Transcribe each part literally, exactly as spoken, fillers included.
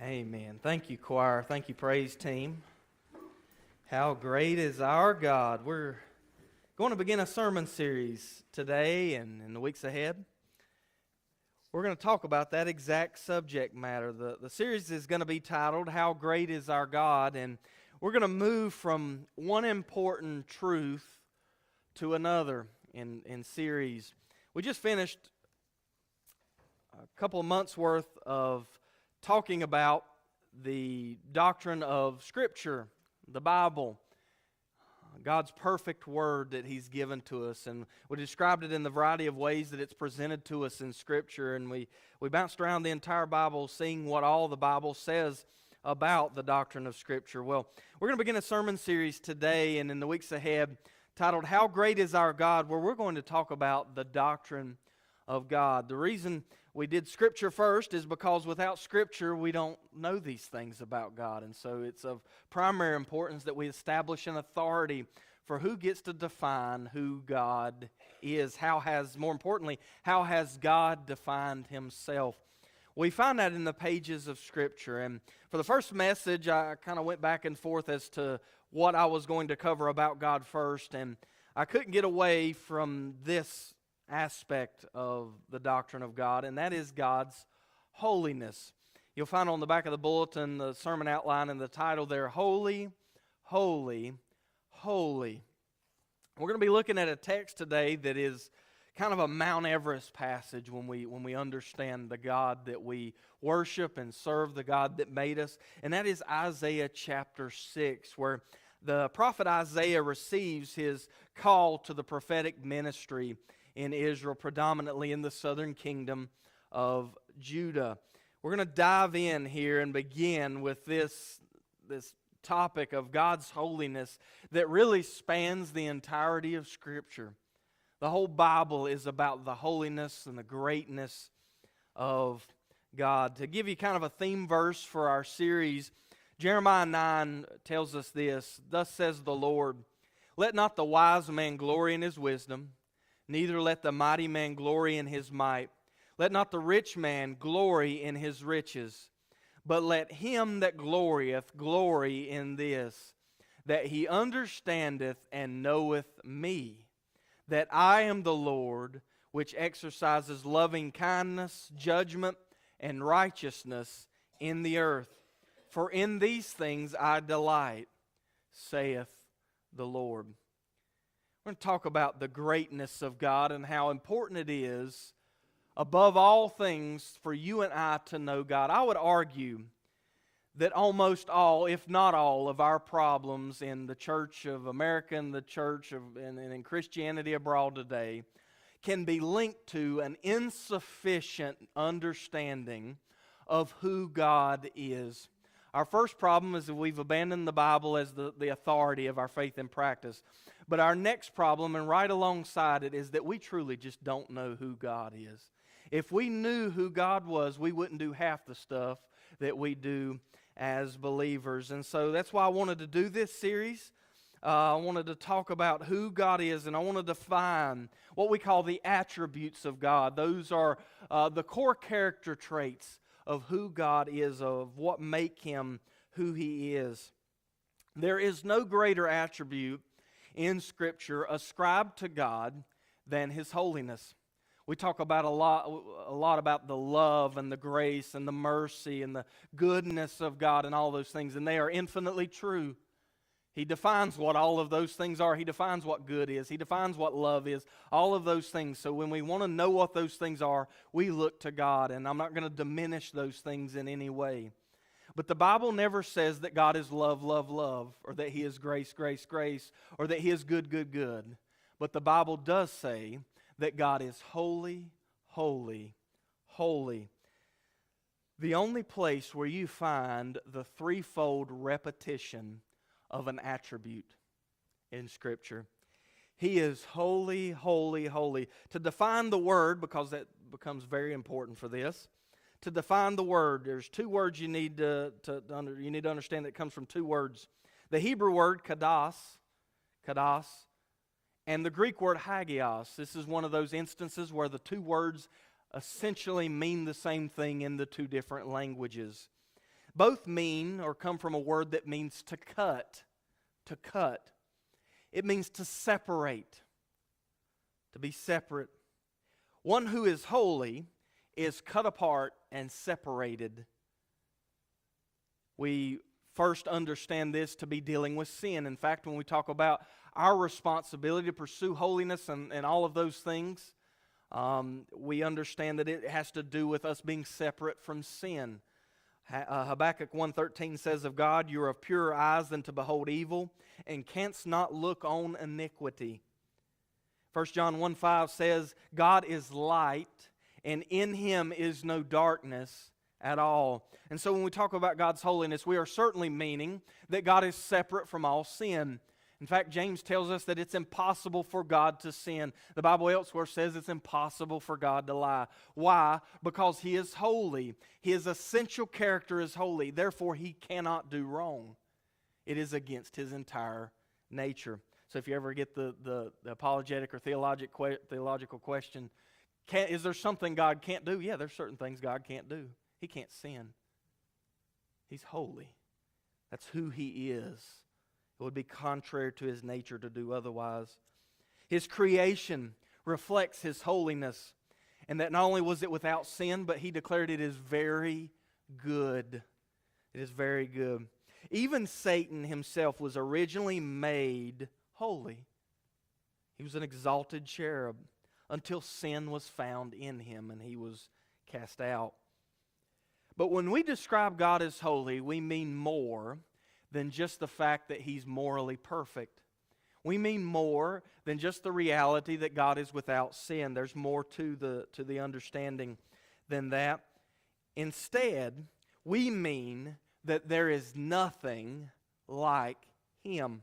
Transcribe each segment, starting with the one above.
Amen. Thank you, choir. Thank you, praise team. How great is our God. We're going to begin a sermon series today and in the weeks ahead. We're going to talk about that exact subject matter. The, the series is going to be titled, How Great is Our God? And we're going to move from one important truth to another in, in series. We just finished a couple of months worth of talking about the doctrine of Scripture, the Bible, God's perfect Word that He's given to us. And we described it in the variety of ways that it's presented to us in Scripture. And we, we bounced around the entire Bible seeing what all the Bible says about the doctrine of Scripture. Well, we're going to begin a sermon series today and in the weeks ahead titled, How Great is Our God? Where we're going to talk about the doctrine of God. The reason we did Scripture first is because without Scripture we don't know these things about God, and so it's of primary importance that we establish an authority for who gets to define who God is. How has, more importantly, how has God defined Himself? We find that in the pages of Scripture, and for the first message I kind of went back and forth as to what I was going to cover about God first, and I couldn't get away from this aspect of the doctrine of God, and that is God's holiness. You'll find on the back of the bulletin the sermon outline and the title there, Holy, Holy, Holy. We're going to be looking at a text today that is kind of a Mount Everest passage when we when we understand the God that we worship and serve, the God that made us, and that is Isaiah chapter six, where the prophet Isaiah receives his call to the prophetic ministry in Israel, predominantly in the southern kingdom of Judah. We're going to dive in here and begin with this, this topic of God's holiness that really spans the entirety of Scripture. The whole Bible is about the holiness and the greatness of God. To give you kind of a theme verse for our series, Jeremiah nine tells us this, Thus says the Lord, Let not the wise man glory in his wisdom, neither let the mighty man glory in his might. Let not the rich man glory in his riches, but let him that glorieth glory in this, that he understandeth and knoweth me, that I am the Lord, which exercises loving kindness, judgment, and righteousness in the earth. For in these things I delight, saith the Lord. We're going to talk about the greatness of God and how important it is, above all things, for you and I to know God. I would argue that almost all, if not all, of our problems in the Church of America and the Church of, and, and in Christianity abroad today can be linked to an insufficient understanding of who God is. Our first problem is that we've abandoned the Bible as the, the authority of our faith and practice. But our next problem, and right alongside it, is that we truly just don't know who God is. If we knew who God was, we wouldn't do half the stuff that we do as believers. And so that's why I wanted to do this series. Uh, I wanted to talk about who God is, and I want to define what we call the attributes of God. Those are uh, the core character traits of who God is, of what make Him who He is. There is no greater attribute in Scripture ascribed to God than His holiness. We talk about a lot, a lot about the love and the grace and the mercy and the goodness of God and all those things, and they are infinitely true. He defines what all of those things are. He defines what good is. He defines what love is. All of those things. So when we want to know what those things are, we look to God. And I'm not going to diminish those things in any way. But the Bible never says that God is love, love, love, or that He is grace, grace, grace, or that He is good, good, good. But the Bible does say that God is holy, holy, holy. The only place where you find the threefold repetition of an attribute in Scripture. He is holy, holy, holy. To define the word, because that becomes very important for this, to define the word, there's two words you need to, to, to under, you need to understand that comes from two words. The Hebrew word kados, kados, and the Greek word hagios. This is one of those instances where the two words essentially mean the same thing in the two different languages. Both mean or come from a word that means to cut. To cut. It means to separate. To be separate. One who is holy is cut apart and separated. We first understand this to be dealing with sin. In fact, when we talk about our responsibility to pursue holiness and, and all of those things, um, we understand that it has to do with us being separate from sin. Uh, Habakkuk one thirteen says of God, "You are of purer eyes than to behold evil, and canst not look on iniquity." First John one five says, "God is light, and in Him is no darkness at all." And so when we talk about God's holiness, we are certainly meaning that God is separate from all sin. In fact, James tells us that it's impossible for God to sin. The Bible elsewhere says it's impossible for God to lie. Why? Because He is holy. His essential character is holy. Therefore, He cannot do wrong. It is against His entire nature. So if you ever get the, the, the apologetic or theologic, theological question, can, is there something God can't do? Yeah, there's certain things God can't do. He can't sin. He's holy. That's who He is. It would be contrary to His nature to do otherwise. His creation reflects His holiness, and that not only was it without sin, but He declared it is very good. It is very good. Even Satan himself was originally made holy. He was an exalted cherub until sin was found in him and he was cast out. But when we describe God as holy, we mean more than just the fact that He's morally perfect. We mean more than just the reality that God is without sin. There's more to the, to the understanding than that. Instead, we mean that there is nothing like Him.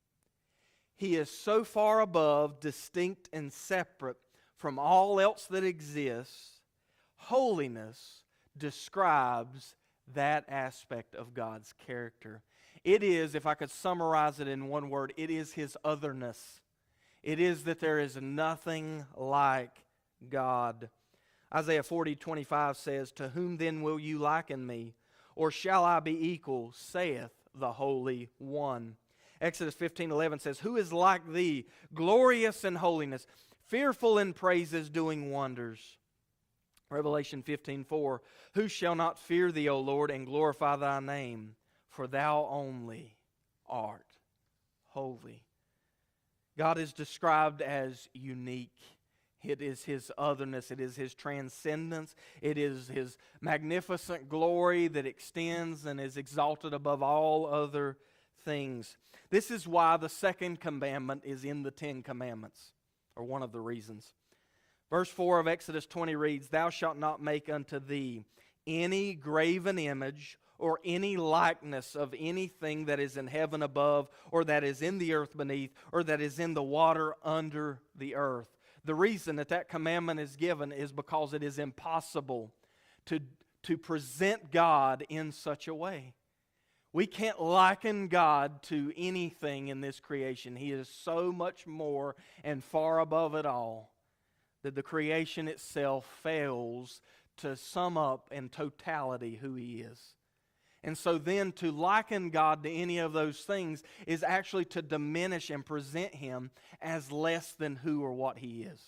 He is so far above, distinct and separate from all else that exists. Holiness describes that aspect of God's character. It is, if I could summarize it in one word, it is His otherness. It is that there is nothing like God. Isaiah forty twenty-five says, "To whom then will you liken me? Or shall I be equal, saith the Holy One." Exodus fifteen eleven says, "Who is like thee, glorious in holiness, fearful in praises, doing wonders?" Revelation fifteen four, "Who shall not fear thee, O Lord, and glorify thy name? For thou only art holy." God is described as unique. It is His otherness. It is His transcendence. It is His magnificent glory that extends and is exalted above all other things. This is why the second commandment is in the Ten Commandments, or one of the reasons. Verse four of Exodus twenty reads, "Thou shalt not make unto thee any graven image or any likeness of anything that is in heaven above, or that is in the earth beneath, or that is in the water under the earth." The reason that that commandment is given is because it is impossible to, to present God in such a way. We can't liken God to anything in this creation. He is so much more and far above it all that the creation itself fails to sum up in totality who He is. And so then to liken God to any of those things is actually to diminish and present Him as less than who or what He is.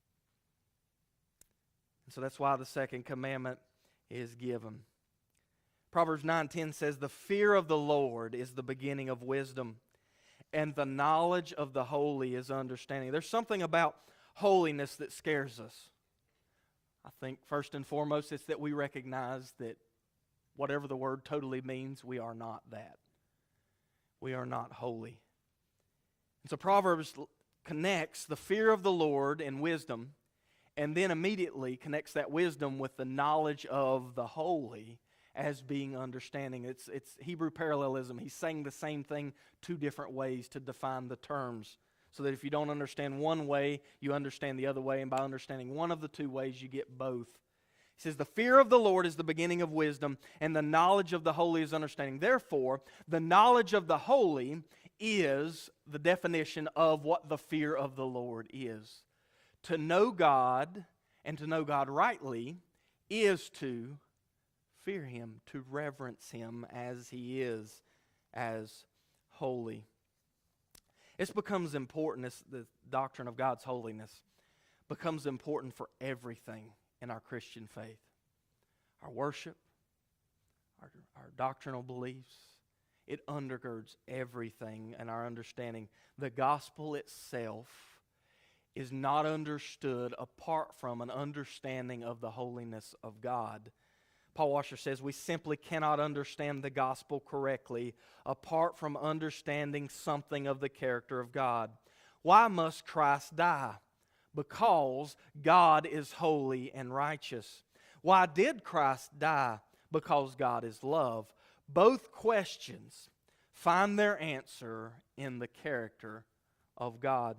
And so that's why the second commandment is given. Proverbs nine ten says, "The fear of the Lord is the beginning of wisdom, and the knowledge of the holy is understanding." There's something about holiness that scares us. I think first and foremost it's that we recognize that whatever the word totally means, we are not that. We are not holy. And so Proverbs connects the fear of the Lord and wisdom, and then immediately connects that wisdom with the knowledge of the holy as being understanding. It's, it's Hebrew parallelism. He's saying the same thing two different ways to define the terms, so that if you don't understand one way, you understand the other way, and by understanding one of the two ways, you get both. He says, "The fear of the Lord is the beginning of wisdom, and the knowledge of the holy is understanding." Therefore, the knowledge of the holy is the definition of what the fear of the Lord is. To know God, and to know God rightly, is to fear Him, to reverence Him as He is, as holy. This becomes important, this, the doctrine of God's holiness becomes important for everything in our Christian faith. Our worship, our, our doctrinal beliefs, it undergirds everything in our understanding. The gospel itself is not understood apart from an understanding of the holiness of God. Paul Washer says we simply cannot understand the gospel correctly apart from understanding something of the character of God. Why must Christ die? Because God is holy and righteous. Why did Christ die? Because God is love. Both questions find their answer in the character of God.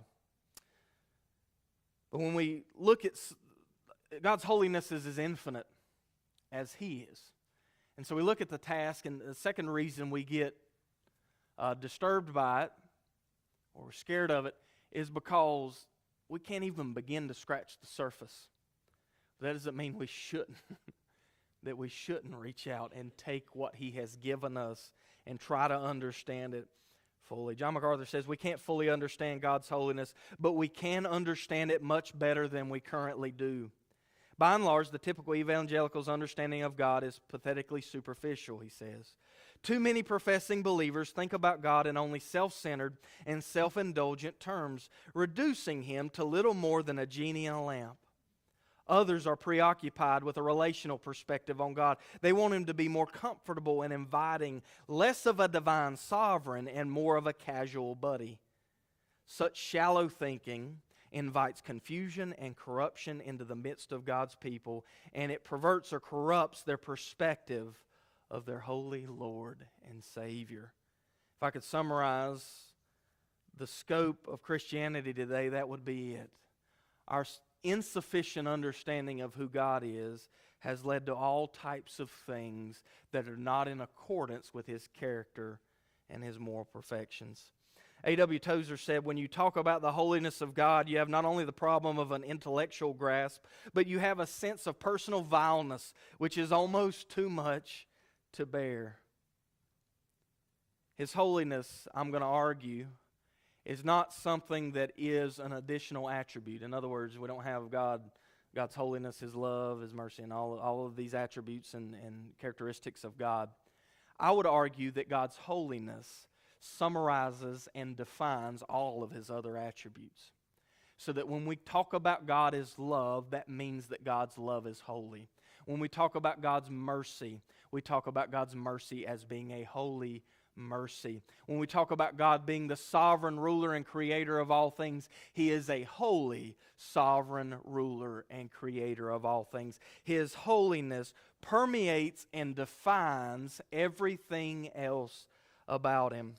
But when we look at God's holiness is as infinite as He is. And so we look at the task, and the second reason we get uh, disturbed by it or scared of it is because we can't even begin to scratch the surface. That doesn't mean we shouldn't, that we shouldn't reach out and take what He has given us and try to understand it fully. John MacArthur says we can't fully understand God's holiness, but we can understand it much better than we currently do. By and large, the typical evangelical's understanding of God is pathetically superficial, he says. Too many professing believers think about God in only self-centered and self-indulgent terms, reducing Him to little more than a genie in a lamp. Others are preoccupied with a relational perspective on God. They want Him to be more comfortable and inviting, less of a divine sovereign and more of a casual buddy. Such shallow thinking invites confusion and corruption into the midst of God's people, and it perverts or corrupts their perspective of their holy Lord and Savior. If I could summarize the scope of Christianity today, that would be it. Our insufficient understanding of who God is has led to all types of things that are not in accordance with His character and His moral perfections. A W Tozer said, when you talk about the holiness of God, you have not only the problem of an intellectual grasp, but you have a sense of personal vileness, which is almost too much to bear. His holiness, I'm going to argue, is not something that is an additional attribute. In other words, we don't have God, God's holiness, His love, His mercy, and all, all of these attributes and, and characteristics of God. I would argue that God's holiness summarizes and defines all of His other attributes. So that when we talk about God as love, that means that God's love is holy. When we talk about God's mercy, we talk about God's mercy as being a holy mercy. When we talk about God being the sovereign ruler and creator of all things, He is a holy sovereign ruler and creator of all things. His holiness permeates and defines everything else about Him.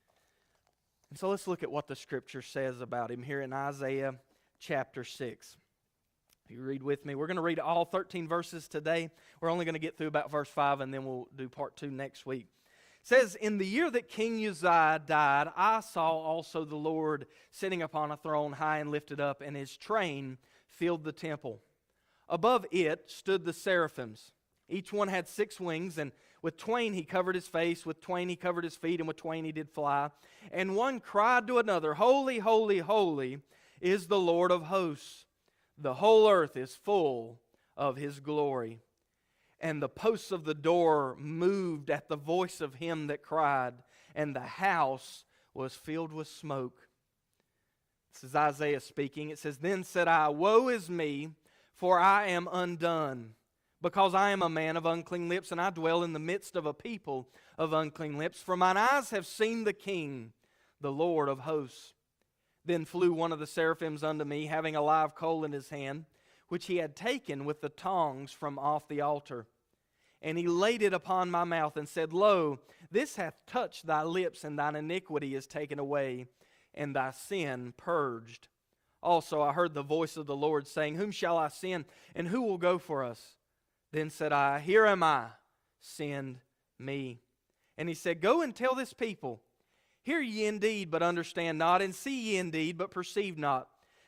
And so let's look at what the Scripture says about Him here in Isaiah chapter six. If you read with me, we're going to read all thirteen verses today. We're only going to get through about verse five, and then we'll do part two next week. It says, in the year that King Uzziah died, I saw also the Lord sitting upon a throne high and lifted up, and His train filled the temple. Above it stood the seraphims. Each one had six wings, and with twain He covered His face, with twain He covered His feet, and with twain He did fly. And one cried to another, Holy, holy, holy is the Lord of hosts. The whole earth is full of His glory. And the posts of the door moved at the voice of Him that cried, and the house was filled with smoke. This is Isaiah speaking. It says, Then said I, Woe is me, for I am undone, because I am a man of unclean lips, and I dwell in the midst of a people of unclean lips. For mine eyes have seen the King, the Lord of hosts. Then flew one of the seraphims unto me, having a live coal in his hand, which he had taken with the tongs from off the altar. And he laid it upon my mouth, and said, Lo, this hath touched thy lips, and thine iniquity is taken away, and thy sin purged. Also I heard the voice of the Lord saying, Whom shall I send, and who will go for us? Then said I, Here am I, send me. And He said, Go and tell this people, Hear ye indeed, but understand not, and see ye indeed, but perceive not.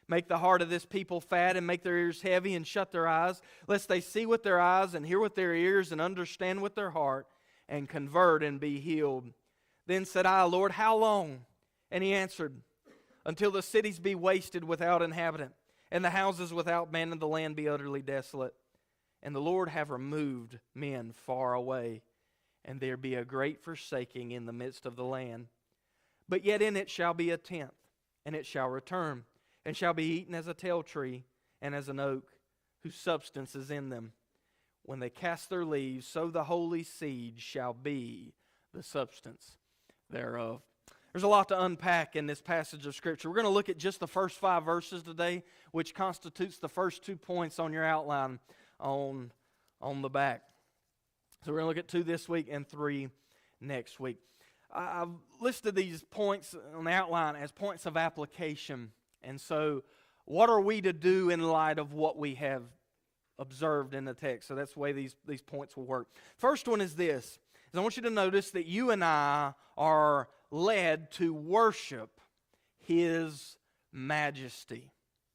Make the heart of this people fat and make their ears heavy and shut their eyes, lest they see with their eyes and hear with their ears and understand with their heart and convert and be healed. Then said I, Lord, how long? And he answered, until the cities be wasted without inhabitant, and the houses without man, and the land be utterly desolate. And the Lord have removed men far away, and there be a great forsaking in the midst of the land. But yet in it shall be a tenth, and it shall return, and shall be eaten as a tell tree, and as an oak, whose substance is in them. When they cast their leaves, so the holy seed shall be the substance thereof. There's a lot to unpack in this passage of Scripture. We're going to look at just the first five verses today, which constitutes the first two points on your outline on, on the back. So we're going to look at two this week and three next week. I've listed these points on the outline as points of application. And so what are we to do in light of what we have observed in the text? So that's the way these, these points will work. First one is this. Is I want you to notice that you and I are led to worship His majesty.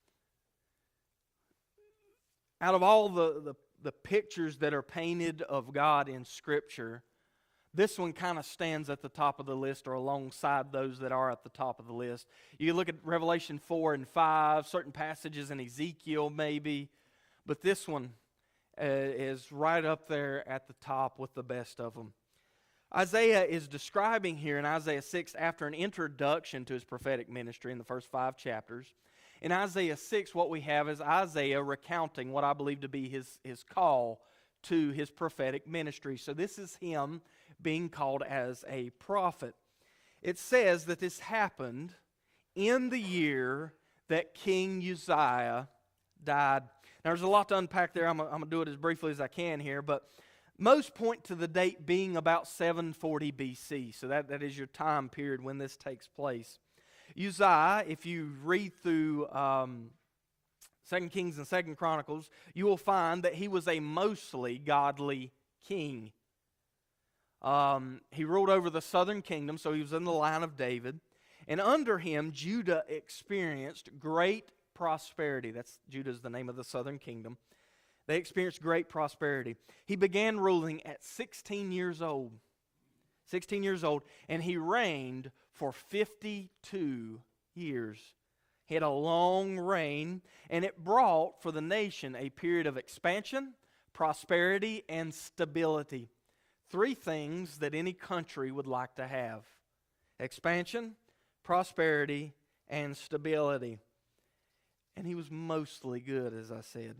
Out of all the, the, the pictures that are painted of God in Scripture, this one kind of stands at the top of the list or alongside those that are at the top of the list. You look at Revelation four and five, certain passages in Ezekiel maybe, but this one uh, is right up there at the top with the best of them. Isaiah is describing here in Isaiah six, after an introduction to his prophetic ministry in the first five chapters. In Isaiah six, what we have is Isaiah recounting what I believe to be his, his call to his prophetic ministry. So this is him being called as a prophet. It says that this happened in the year that King Uzziah died. Now there's a lot to unpack there. I'm going to do it as briefly as I can here, but most point to the date being about seven forty B C. So that, that is your time period when this takes place. Uzziah, if you read through um, Second Kings and Second Chronicles, you will find that he was a mostly godly king. Um, he ruled over the southern kingdom, so he was in the line of David. And under him, Judah experienced great prosperity. That's Judah's the name of the southern kingdom. They experienced great prosperity. He began ruling at sixteen years old. sixteen years old, and he reigned for fifty-two years. He had a long reign, and it brought for the nation a period of expansion, prosperity, and stability. Three things that any country would like to have: expansion, prosperity, and stability. And he was mostly good, as I said.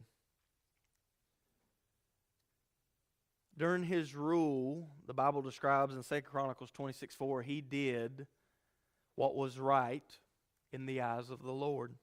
During his rule, the Bible describes in Second Chronicles twenty-six four, he did what was right in the eyes of the Lord.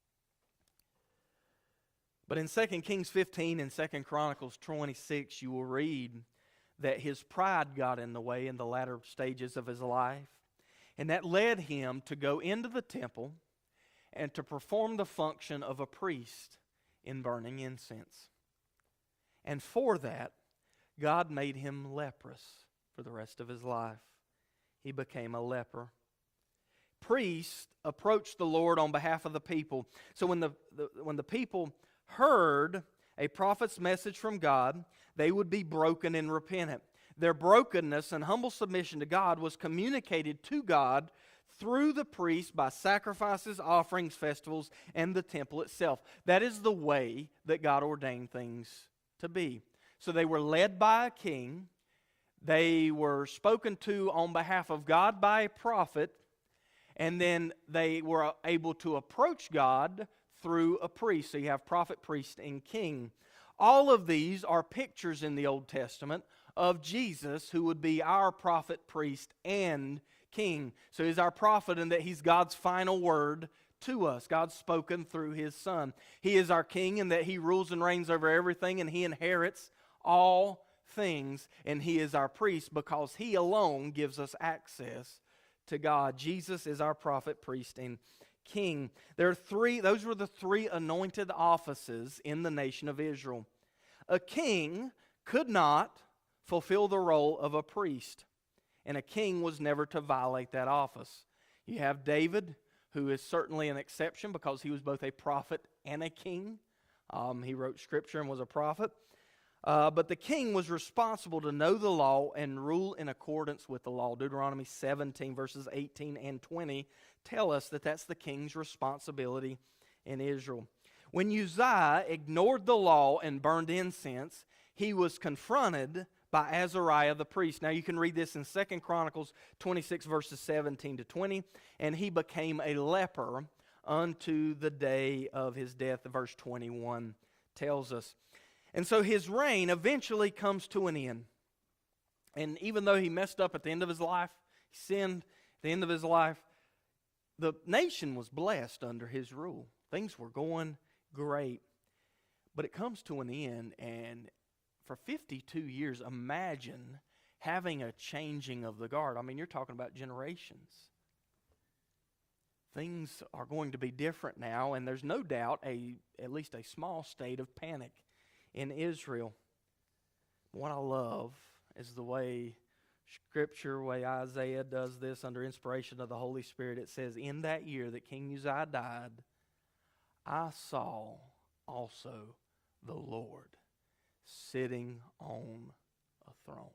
But in Second Kings fifteen and Second Chronicles twenty-six, you will read that his pride got in the way in the latter stages of his life. And that led him to go into the temple and to perform the function of a priest in burning incense. And for that, God made him leprous for the rest of his life. He became a leper. Priests approached the Lord on behalf of the people. So when the, the when the people heard a prophet's message from God, they would be broken and repentant. Their brokenness and humble submission to God was communicated to God through the priest by sacrifices, offerings, festivals, and the temple itself. That is the way that God ordained things to be. So they were led by a king. They were spoken to on behalf of God by a prophet. And then they were able to approach God through a priest. So you have prophet, priest, and king. All of these are pictures in the Old Testament of Jesus, who would be our prophet, priest, and king. So he's our prophet in that he's God's final word to us. God's spoken through his Son. He is our king in that he rules and reigns over everything, and he inherits all things. And he is our priest because he alone gives us access to God. Jesus is our prophet, priest, and king. There are three, those were the three anointed offices in the nation of Israel. A king could not fulfill the role of a priest, and a king was never to violate that office. You have David, who is certainly an exception because he was both a prophet and a king. Um, he wrote scripture and was a prophet. Uh, but the king was responsible to know the law and rule in accordance with the law. Deuteronomy seventeen, verses eighteen and twenty tell us that that's the king's responsibility in Israel. When Uzziah ignored the law and burned incense, he was confronted by Azariah the priest. Now you can read this in Second Chronicles twenty-six, verses seventeen to twenty. And he became a leper unto the day of his death, verse twenty-one tells us. And so his reign eventually comes to an end. And even though he messed up at the end of his life, he sinned at the end of his life, the nation was blessed under his rule. Things were going great. But it comes to an end, and for fifty-two years, imagine having a changing of the guard. I mean, you're talking about generations. Things are going to be different now, and there's no doubt a at least a small state of panic in Israel. What I love is the way Scripture, way Isaiah does this under inspiration of the Holy Spirit. It says, in that year that King Uzziah died, I saw also the Lord sitting on a throne.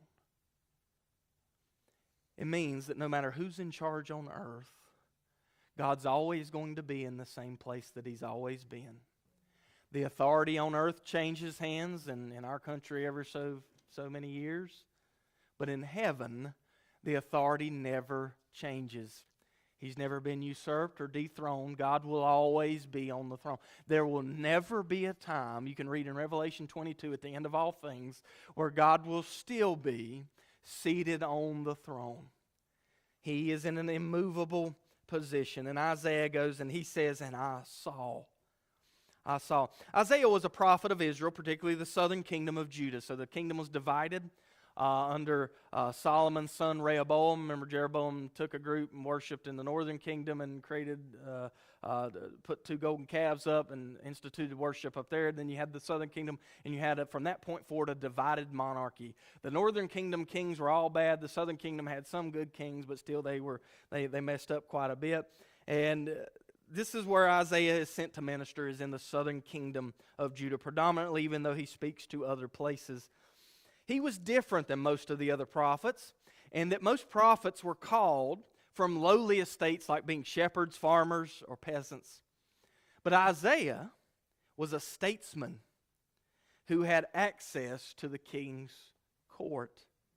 It means that no matter who's in charge on earth, God's always going to be in the same place that He's always been. The authority on earth changes hands, and in our country every so, so many years. But in heaven, the authority never changes. He's never been usurped or dethroned. God will always be on the throne. There will never be a time, you can read in Revelation twenty-two at the end of all things, where God will still be seated on the throne. He is in an immovable position. And Isaiah goes and he says, and I saw. I saw. Isaiah was a prophet of Israel, particularly the southern kingdom of Judah. So the kingdom was divided uh, under uh, Solomon's son Rehoboam. Remember, Jeroboam took a group and worshipped in the northern kingdom and created, uh, uh, put two golden calves up and instituted worship up there. Then you had the southern kingdom, and you had, a, from that point forward, a divided monarchy. The northern kingdom kings were all bad. The southern kingdom had some good kings, but still they were they they messed up quite a bit. And uh, this is where Isaiah is sent to minister, is in the southern kingdom of Judah, predominantly, even though he speaks to other places. He was different than most of the other prophets, and that most prophets were called from lowly estates like being shepherds, farmers, or peasants. But Isaiah was a statesman who had access to the king's court.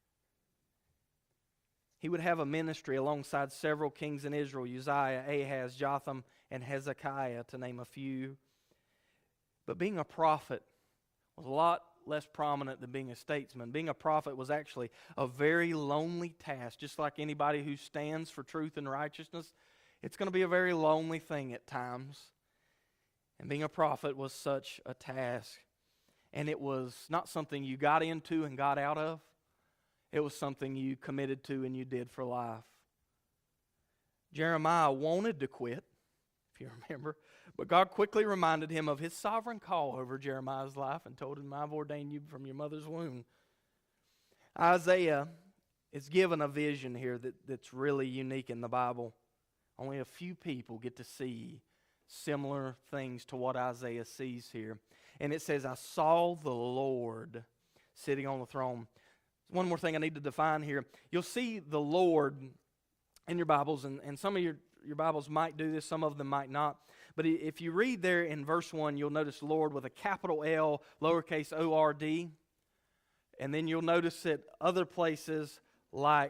He would have a ministry alongside several kings in Israel, Uzziah, Ahaz, Jotham, and Hezekiah, to name a few. But being a prophet was a lot less prominent than being a statesman. Being a prophet was actually a very lonely task. Just like anybody who stands for truth and righteousness, it's going to be a very lonely thing at times. And being a prophet was such a task. And it was not something you got into and got out of. It was something you committed to and you did for life. Jeremiah wanted to quit, if you remember, but God quickly reminded him of His sovereign call over Jeremiah's life and told him, I've ordained you from your mother's womb. Isaiah is given a vision here that, that's really unique in the Bible. Only a few people get to see similar things to what Isaiah sees here. And it says, I saw the Lord sitting on the throne. One more thing I need to define here. You'll see the Lord in your Bibles, and, and some of your, your Bibles might do this, some of them might not. But if you read there in verse one, you'll notice Lord with a capital L, lowercase O R D. And then you'll notice it other places like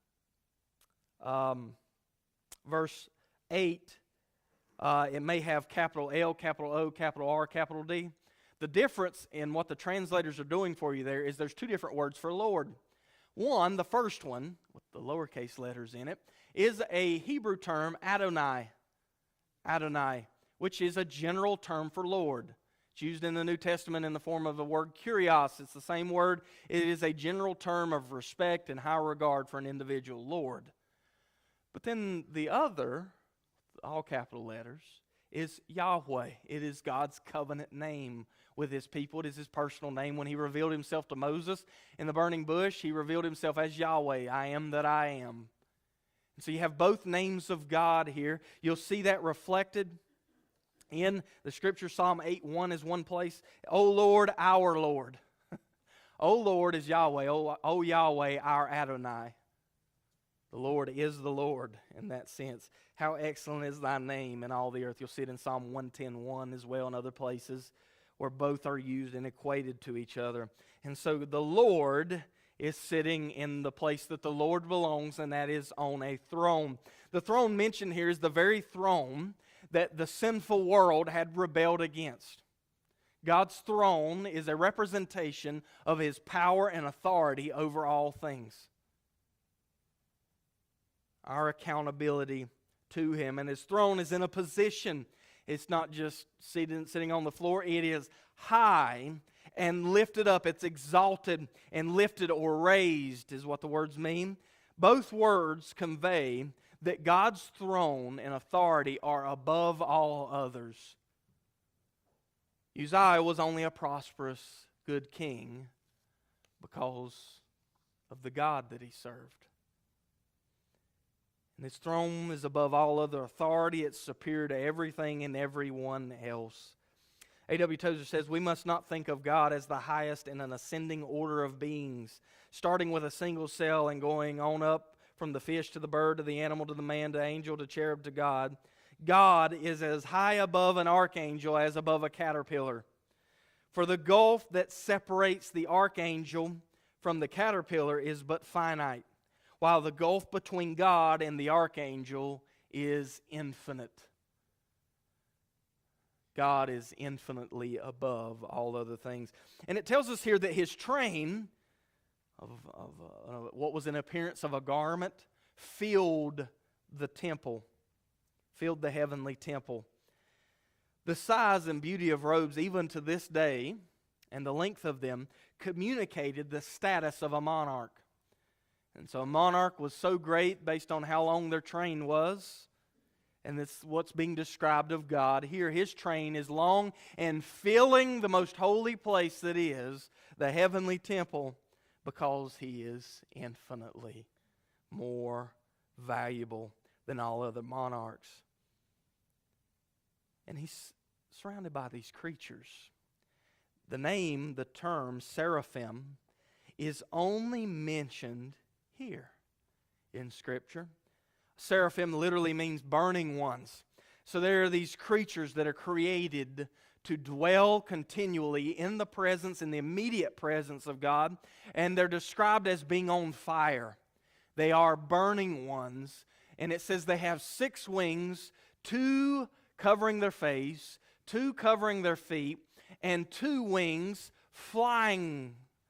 um, verse eight, uh, it may have capital L, capital O, capital R, capital D. The difference in what the translators are doing for you there is there's two different words for Lord. One, the first one, with the lowercase letters in it, is a Hebrew term, Adonai. Adonai, which is a general term for Lord. It's used in the New Testament in the form of the word kurios. It's the same word. It is a general term of respect and high regard for an individual, Lord. But then the other, all capital letters, is Yahweh. It is God's covenant name with His people. It is His personal name. When He revealed Himself to Moses in the burning bush, He revealed Himself as Yahweh, I am that I am. So you have both names of God here. You'll see that reflected in the Scripture. Psalm eight one is one place. O Lord, our Lord. O Lord is Yahweh. O, o Yahweh, our Adonai. The Lord is the Lord in that sense. How excellent is thy name in all the earth. You'll see it in Psalm one ten one as well, and other places where both are used and equated to each other. And so the Lord is sitting in the place that the Lord belongs, and that is on a throne. The throne mentioned here is the very throne that the sinful world had rebelled against. God's throne is a representation of His power and authority over all things. Our accountability to Him. And His throne is in a position. It's not just sitting, sitting on the floor. It is high and lifted up. It's exalted and lifted or raised is what the words mean. Both words convey that God's throne and authority are above all others. Uzziah was only a prosperous, good king because of the God that he served. And His throne is above all other authority. It's superior to everything and everyone else. A W Tozer says, we must not think of God as the highest in an ascending order of beings, starting with a single cell and going on up from the fish to the bird to the animal to the man to angel to cherub to God. God is as high above an archangel as above a caterpillar. For the gulf that separates the archangel from the caterpillar is but finite, while the gulf between God and the archangel is infinite. God is infinitely above all other things. And it tells us here that His train, of, of uh, what was in appearance of a garment, filled the temple, filled the heavenly temple. The size and beauty of robes, even to this day, and the length of them, communicated the status of a monarch. And so a monarch was so great based on how long their train was. And that's what's being described of God. Here, His train is long and filling the most holy place that is, the heavenly temple, because He is infinitely more valuable than all other monarchs. And He's surrounded by these creatures. The name, the term, seraphim, is only mentioned here in Scripture. Seraphim literally means burning ones. So there are these creatures that are created to dwell continually in the presence, in the immediate presence of God, and they're described as being on fire. They are burning ones, and it says they have six wings, two covering their face, two covering their feet, and two wings flying.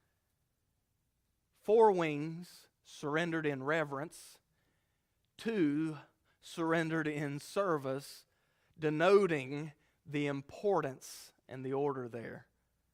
Four wings surrendered in reverence, two surrendered in service, denoting the importance and the order there.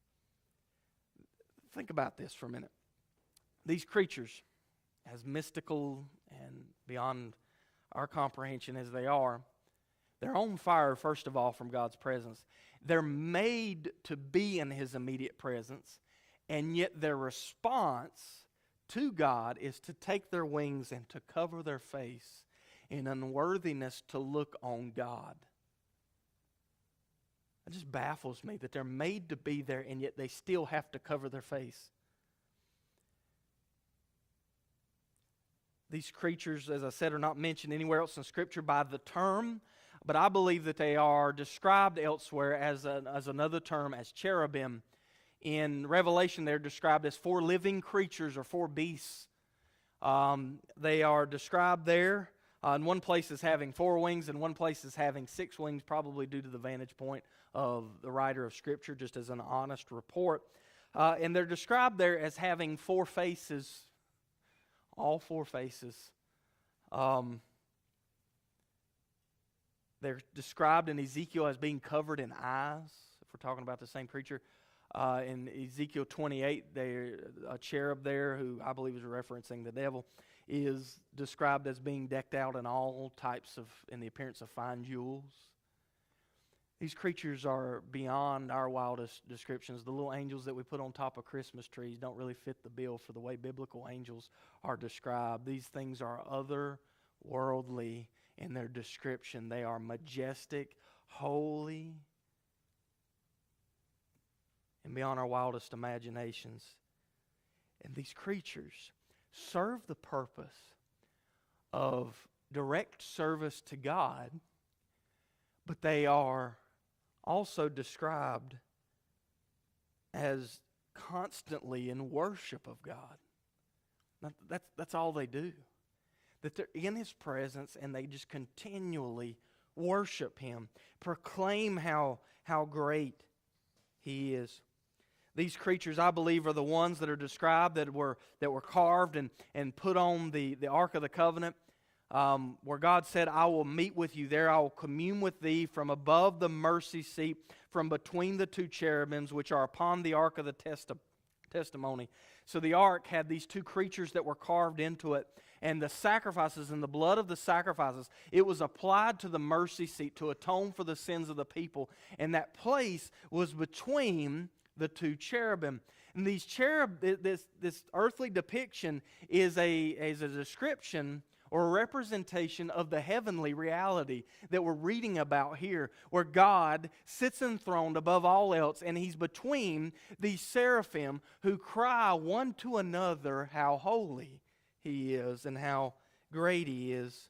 Think about this for a minute. These creatures, as mystical and beyond our comprehension as they are, they're on fire, first of all, from God's presence. They're made to be in His immediate presence, and yet their response to God is to take their wings and to cover their face in unworthiness to look on God. It just baffles me that they're made to be there and yet they still have to cover their face. These creatures, as I said, are not mentioned anywhere else in Scripture by the term, but I believe that they are described elsewhere as, a, as another term, as cherubim. In Revelation, they're described as four living creatures or four beasts. Um, they are described there uh, in one place as having four wings, and one place as having six wings, probably due to the vantage point of the writer of Scripture, just as an honest report. Uh, and they're described there as having four faces, all four faces. Um, they're described in Ezekiel as being covered in eyes, if we're talking about the same creature. Uh, in Ezekiel twenty-eight, there, a cherub there, who I believe is referencing the devil, is described as being decked out in all types of, in the appearance of fine jewels. These creatures are beyond our wildest descriptions. The little angels that we put on top of Christmas trees don't really fit the bill for the way biblical angels are described. These things are otherworldly worldly in their description. They are majestic, holy, and beyond our wildest imaginations. And these creatures serve the purpose of direct service to God, but they are also described as constantly in worship of God. That's, that's all they do. That they're in His presence and they just continually worship Him, proclaim how, how great He is. These creatures, I believe, are the ones that are described that were that were carved and, and put on the, the Ark of the Covenant, um, where God said, I will meet with you there. I will commune with thee from above the mercy seat, from between the two cherubims, which are upon the Ark of the testi- testimony. So the Ark had these two creatures that were carved into it, and the sacrifices and the blood of the sacrifices, it was applied to the mercy seat to atone for the sins of the people. And that place was between the two cherubim. And these cherub, this, this earthly depiction is a, is a description or a representation of the heavenly reality that we're reading about here, where God sits enthroned above all else, and He's between these seraphim who cry one to another how holy He is and how great He is.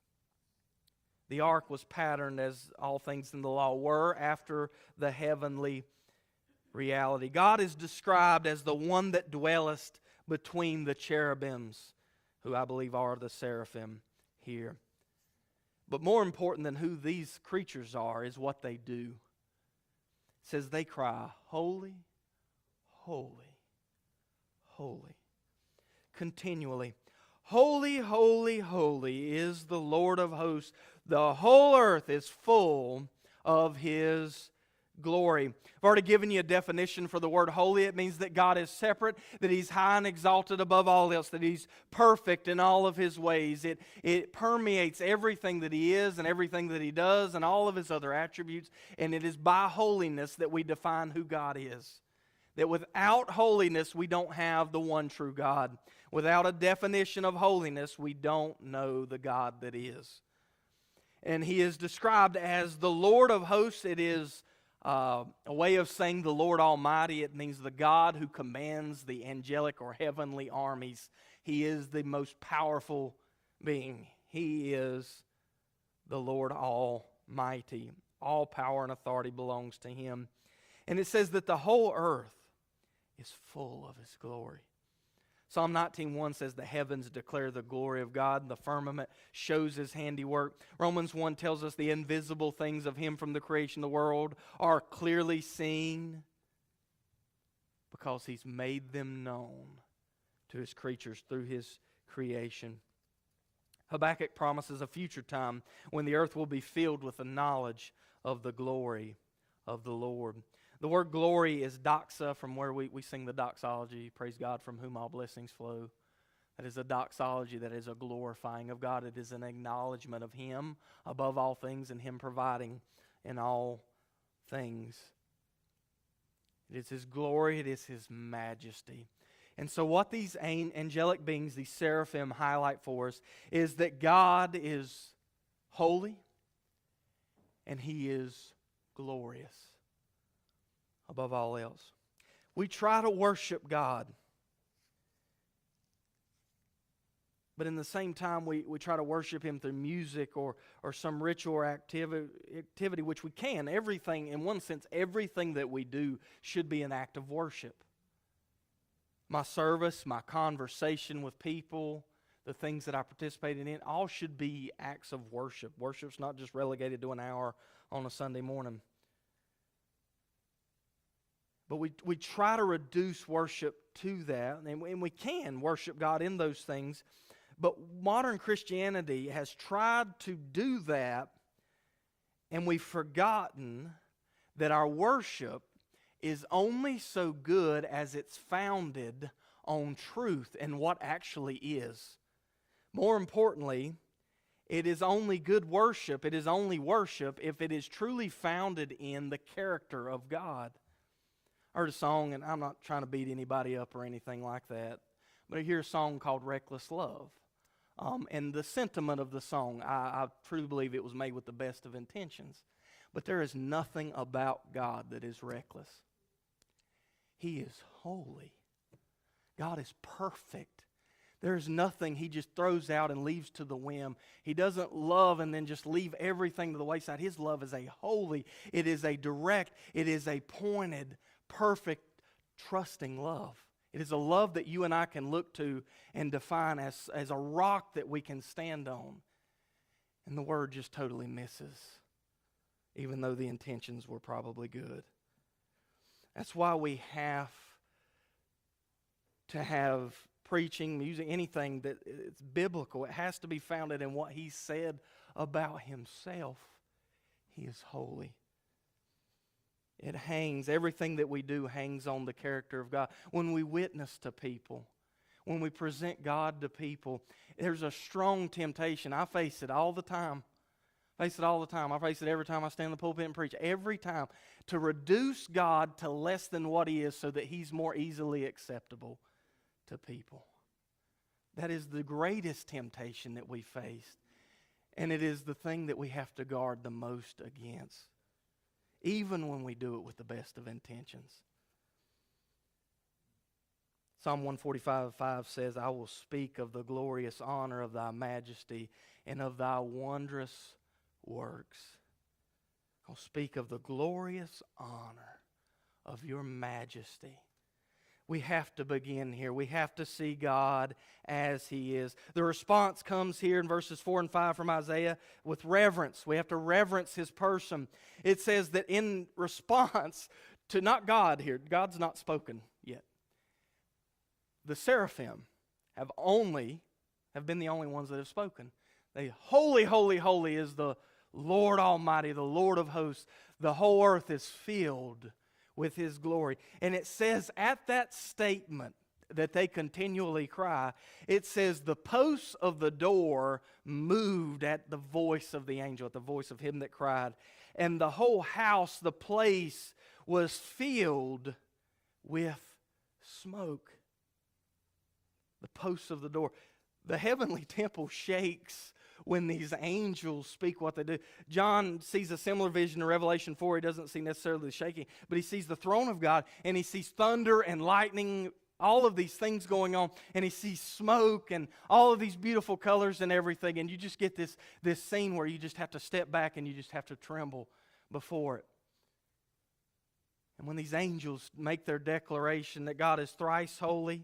The ark was patterned, as all things in the law were, after the heavenly reality. God is described as the one that dwelleth between the cherubims, who I believe are the seraphim here. But more important than who these creatures are is what they do. It says they cry, holy, holy, holy, continually. Holy, holy, holy is the Lord of hosts. The whole earth is full of His glory. I've already given you a definition for the word holy. It means that God is separate, that He's high and exalted above all else, that He's perfect in all of His ways. It, it permeates everything that He is and everything that He does and all of His other attributes. And it is by holiness that we define who God is. That without holiness, we don't have the one true God. Without a definition of holiness, we don't know the God that is. And He is described as the Lord of hosts. It is Uh, a way of saying the Lord Almighty. It means the God who commands the angelic or heavenly armies. He is the most powerful being. He is the Lord Almighty. All power and authority belongs to Him. And it says that the whole earth is full of His glory. Psalm nineteen one says the heavens declare the glory of God, and the firmament shows His handiwork. Romans one tells us the invisible things of Him from the creation of the world are clearly seen because He's made them known to His creatures through His creation. Habakkuk promises a future time when the earth will be filled with the knowledge of the glory of the Lord. The word glory is doxa, from where we, we sing the doxology, praise God from whom all blessings flow. That is a doxology, that is a glorifying of God. It is an acknowledgement of Him above all things and Him providing in all things. It is His glory, it is His majesty. And so what these angelic beings, these seraphim, highlight for us is that God is holy and He is glorious above all else. We try to worship God, but in the same time we, we try to worship Him through music or, or some ritual or activity, activity, which we can. Everything, in one sense, everything that we do should be an act of worship. My service, my conversation with people, the things that I participated in, all should be acts of worship. Worship's not just relegated to an hour on a Sunday morning. But we, we try to reduce worship to that, and we, and we can worship God in those things. But modern Christianity has tried to do that, and we've forgotten that our worship is only so good as it's founded on truth and what actually is. More importantly, it is only good worship, it is only worship if it is truly founded in the character of God. I heard a song, and I'm not trying to beat anybody up or anything like that, but I hear a song called Reckless Love. Um, and the sentiment of the song, I, I truly believe it was made with the best of intentions. But there is nothing about God that is reckless. He is holy. God is perfect. There's nothing He just throws out and leaves to the whim. He doesn't love and then just leave everything to the wayside. His love is a holy, it is a direct, it is a pointed, perfect, trusting love. It is a love that you and I can look to and define as, as a rock that we can stand on. And the Word just totally misses, even though the intentions were probably good. That's why we have to have preaching, music, anything that it's biblical. It has to be founded in what He said about Himself. He is holy. It hangs, everything that we do hangs on the character of God. When we witness to people, when we present God to people, there's a strong temptation. I face it all the time. I face it all the time. I face it every time I stand in the pulpit and preach. Every time. To reduce God to less than what He is so that He's more easily acceptable to people. That is the greatest temptation that we face. And it is the thing that we have to guard the most against. Even when we do it with the best of intentions. Psalm one forty-five five says, I will speak of the glorious honor of Thy majesty and of Thy wondrous works. I'll speak of the glorious honor of Your majesty. We have to begin here. We have to see God as He is. The response comes here in verses four and five from Isaiah with reverence. We have to reverence His person. It says that in response to, not God here, God's not spoken yet. The seraphim have only, have been the only ones that have spoken. They, holy, holy, holy is the Lord Almighty, the Lord of hosts. The whole earth is filled with His glory. And it says at that statement that they continually cry, it says the posts of the door moved at the voice of the angel, at the voice of him that cried. And the whole house, the place, was filled with smoke. The posts of the door. The heavenly temple shakes when these angels speak what they do. John sees a similar vision in Revelation four. He doesn't see necessarily the shaking, but he sees the throne of God, and he sees thunder and lightning, all of these things going on, and he sees smoke and all of these beautiful colors and everything, and you just get this, this scene where you just have to step back and you just have to tremble before it. And when these angels make their declaration that God is thrice holy,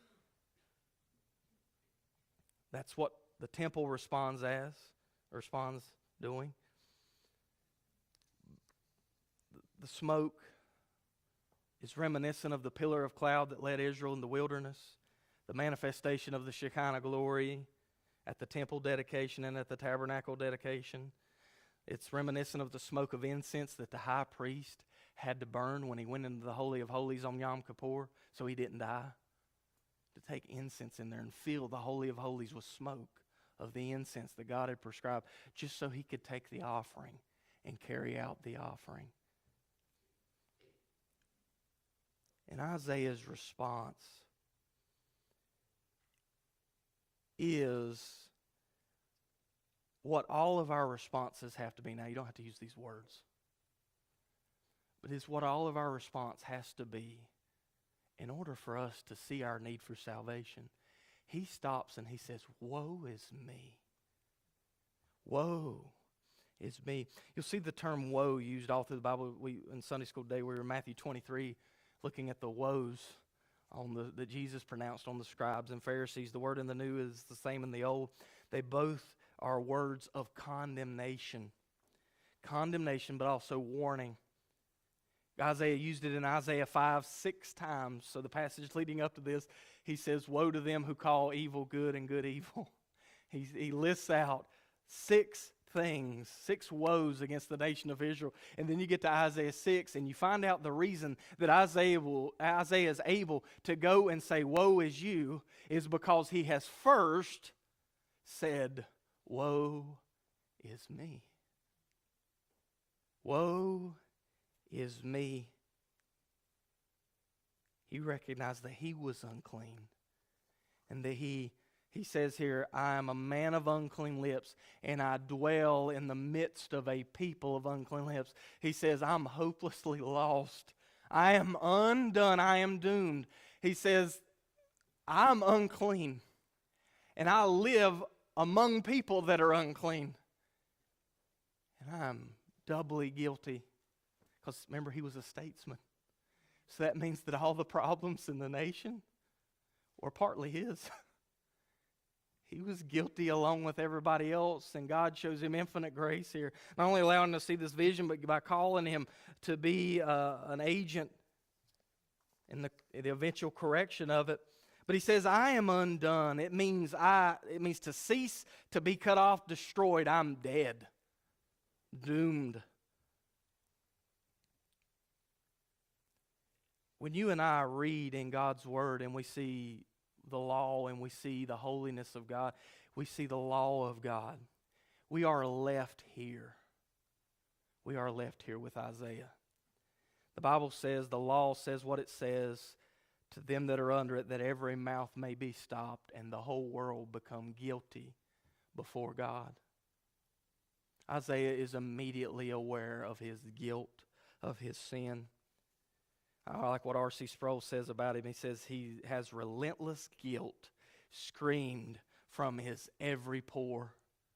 that's what the temple responds as, responds doing. The smoke is reminiscent of the pillar of cloud that led Israel in the wilderness, the manifestation of the Shekinah glory at the temple dedication and at the tabernacle dedication. It's reminiscent of the smoke of incense that the high priest had to burn when he went into the Holy of Holies on Yom Kippur so he didn't die. To take incense in there and fill the Holy of Holies with smoke of the incense that God had prescribed, just so he could take the offering and carry out the offering. And Isaiah's response is what all of our responses have to be. Now, you don't have to use these words, but it's what all of our response has to be in order for us to see our need for salvation. He stops and he says, woe is me. Woe is me. You'll see the term woe used all through the Bible. We in Sunday school today, we were in Matthew twenty-three looking at the woes on the, that Jesus pronounced on the scribes and Pharisees. The word in the New is the same in the Old. They both are words of condemnation. Condemnation, but also warning. Isaiah used it in Isaiah five six times. So the passage leading up to this, he says, woe to them who call evil good and good evil. He, he lists out six things, six woes against the nation of Israel. And then you get to Isaiah six and you find out the reason that Isaiah, will, Isaiah is able to go and say, woe is you, is because he has first said, woe is me. Woe is me. He recognized that he was unclean and that he He says here, I am a man of unclean lips, and I dwell in the midst of a people of unclean lips. He says, I'm hopelessly lost. I am undone. I am doomed. He says, I'm unclean, and I live among people that are unclean. And I'm doubly guilty. Because remember, he was a statesman. So that means that all the problems in the nation were partly his. He was guilty along with everybody else, and God shows him infinite grace here. Not only allowing him to see this vision, but by calling him to be uh, an agent in the, the eventual correction of it. But he says, I am undone. It means I. It means to cease, to be cut off, destroyed. I'm dead, doomed. When you and I read in God's Word and we see the law and we see the holiness of God, we see the law of God, we are left here. We are left here with Isaiah. The Bible says, the law says what it says to them that are under it, that every mouth may be stopped and the whole world become guilty before God. Isaiah is immediately aware of his guilt, of his sin. I like what R C Sproul says about him. He says he has relentless guilt screamed from his every pore.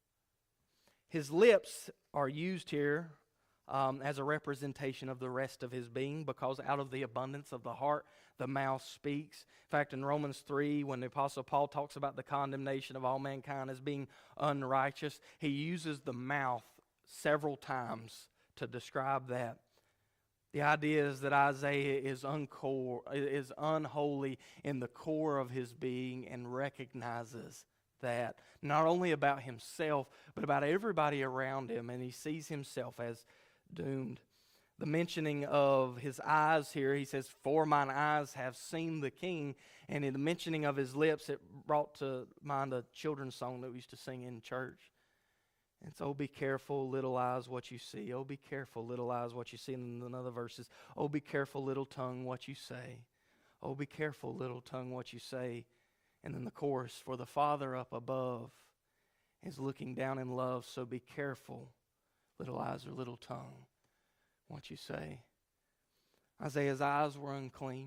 His lips are used here um, as a representation of the rest of his being, because out of the abundance of the heart, the mouth speaks. In fact, in Romans three, when the Apostle Paul talks about the condemnation of all mankind as being unrighteous, he uses the mouth several times to describe that. The idea is that Isaiah is, uncore, is unholy in the core of his being and recognizes that, not only about himself, but about everybody around him, and he sees himself as doomed. The mentioning of his eyes here, he says, for mine eyes have seen the King, and in the mentioning of his lips, it brought to mind a children's song that we used to sing in church. And so, oh, be careful, little eyes, what you see. Oh, be careful, little eyes, what you see. And in other verses, oh, be careful, little tongue, what you say. Oh, be careful, little tongue, what you say. And then the chorus, for the Father up above is looking down in love, so be careful, little eyes or little tongue, what you say. Isaiah's eyes were unclean,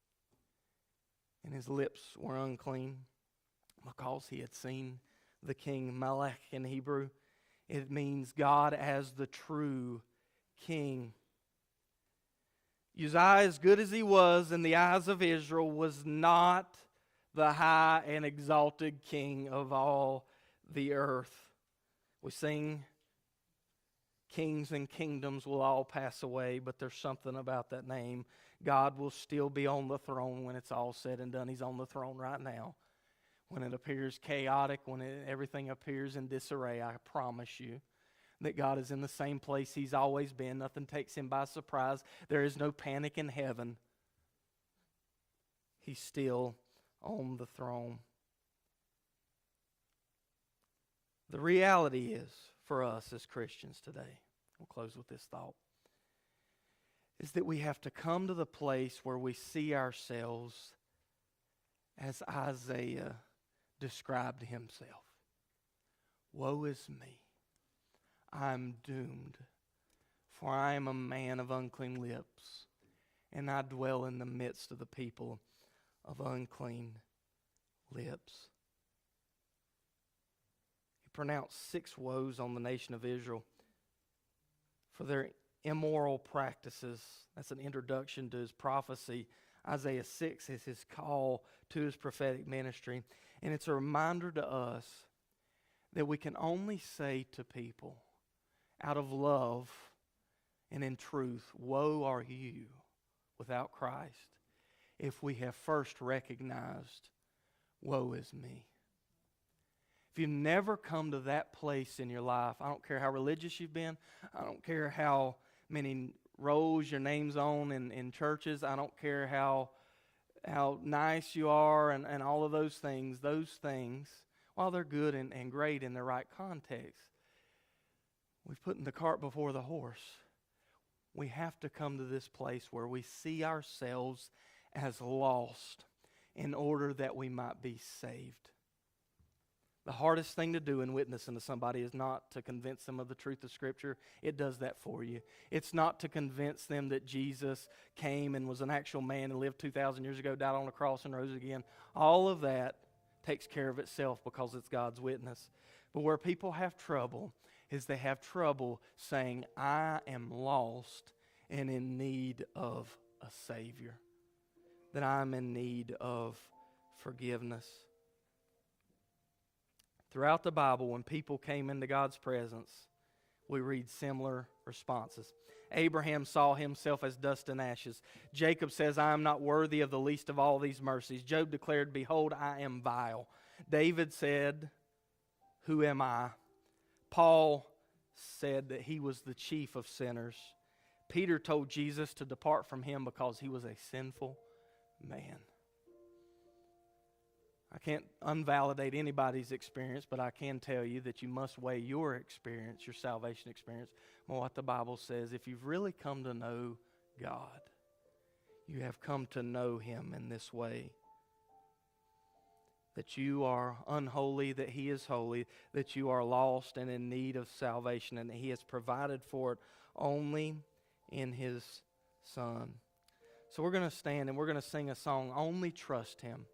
and his lips were unclean, because he had seen the King. Malach in Hebrew, it means God as the true King. Uzziah, as good as he was in the eyes of Israel, was not the high and exalted king of all the earth. We sing, kings and kingdoms will all pass away, but there's something about that name. God will still be on the throne when it's all said and done. He's on the throne right now. When it appears chaotic, when it, everything appears in disarray, I promise you that God is in the same place He's always been. Nothing takes Him by surprise. There is no panic in heaven. He's still on the throne. The reality is, for us as Christians today, we'll close with this thought, is that we have to come to the place where we see ourselves as Isaiah described himself. Woe is me, I'm doomed, for I am a man of unclean lips, and I dwell in the midst of the people of unclean lips. He pronounced six woes on the nation of Israel for their immoral practices. That's an introduction to his prophecy. Isaiah six is his call to his prophetic ministry. And it's a reminder to us that we can only say to people out of love and in truth, woe are you without Christ, if we have first recognized, woe is me. If you've never come to that place in your life, I don't care how religious you've been, I don't care how many rows your name's on in, in churches, I don't care how how nice you are and, and all of those things, those things, while they're good and, and great in the right context, we've put the cart before the horse. We have to come to this place where we see ourselves as lost in order that we might be saved. The hardest thing to do in witnessing to somebody is not to convince them of the truth of Scripture. It does that for you. It's not to convince them that Jesus came and was an actual man and lived two thousand years ago, died on the cross and rose again. All of that takes care of itself because it's God's witness. But where people have trouble is they have trouble saying, I am lost and in need of a Savior. That I'm in need of forgiveness. Throughout the Bible, when people came into God's presence, we read similar responses. Abraham saw himself as dust and ashes. Jacob says, I am not worthy of the least of all these mercies. Job declared, behold, I am vile. David said, who am I? Paul said that he was the chief of sinners. Peter told Jesus to depart from him because he was a sinful man. I can't unvalidate anybody's experience, but I can tell you that you must weigh your experience, your salvation experience, on what the Bible says. If you've really come to know God, you have come to know Him in this way. That you are unholy, that He is holy, that you are lost and in need of salvation, and that He has provided for it only in His Son. So we're going to stand and we're going to sing a song, Only Trust Him.